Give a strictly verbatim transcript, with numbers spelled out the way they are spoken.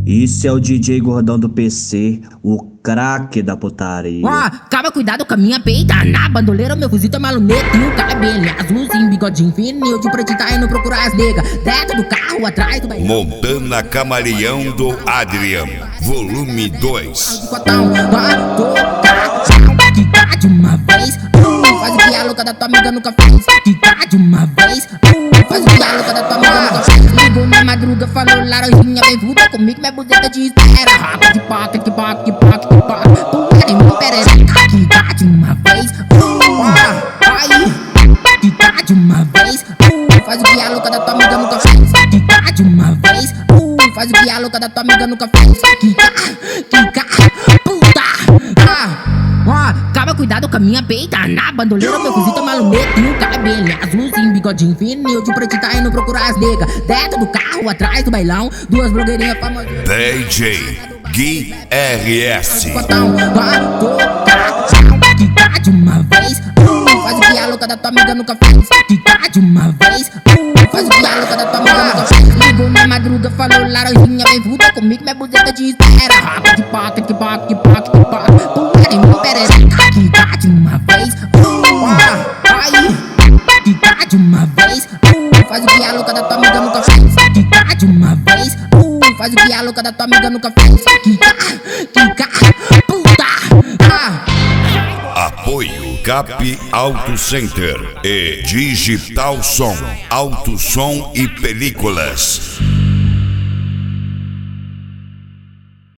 Isso é o D J Gordão do P C, o craque da putaria. Ó, calma, cuidado com a minha peita. Na bandoleira, meu fuzil tá maluneta e o cabelo azulzinho, bigodinho fininho. De preto tá indo procurar as negas. Dentro do carro, atrás do banheiro. Montana Camaleão do Adrian, volume dois. Cotão, ó, tô, quicar de uma vez. Uh, faz o que a louca da tua amiga nunca fez. Quicar de uma vez. Uh, faz o que a louca da tua amiga nunca fez. Ligou na madruga, falou laranjinha, vem vuda comigo, minha buzeta de espera. Rapa de paca, que paca, que paca, que paca. Pula em meu perereca, quicar de uma vez. Uh, aí, quicar de uma vez. Uh, faz o que a louca da tua amiga nunca fez. Quicar de uma vez. Uh, faz o que a louca da tua amiga nunca fez. Quicar, quicar, puta. Ah. Ó, calma, cuidado com a minha peita. Na bandoleira, meu fuzil tá maluneta e o cabelo azulzinho, bigodinho fininho. De preto tá indo procurar as negas. Dentro do carro, atrás do bailão. Duas blogueirinhas famosas. D J Gui R S. Cotão, ó, tô, quicar de uma vez. Uh, faz o que a louca da tua amiga nunca fez. Quicar de uma vez. Uh, faz o que a louca da tua amiga nunca fez. Ligou na madruga, falou laranjinha, vem vuda comigo, minha buzeta de espera. Rapa de paca, que paca, que paca, que paca. Pula em meu perereca, quicar de uma vez. Uh, aí, quicar de uma vez. Uh, faz o que a louca da tua amiga nunca fez. Quicar de uma vez. Uh, faz o que a louca da tua amiga nunca fez. Quicar, quicar, puta. Ah. Apoio Cap Auto Center e Digital Som, Auto Som e Películas.